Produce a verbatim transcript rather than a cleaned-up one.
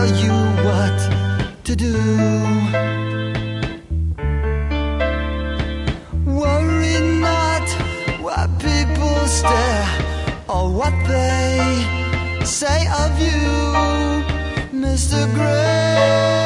tell you what to do. Worry not why people stare or what they say of you, Mister Gray.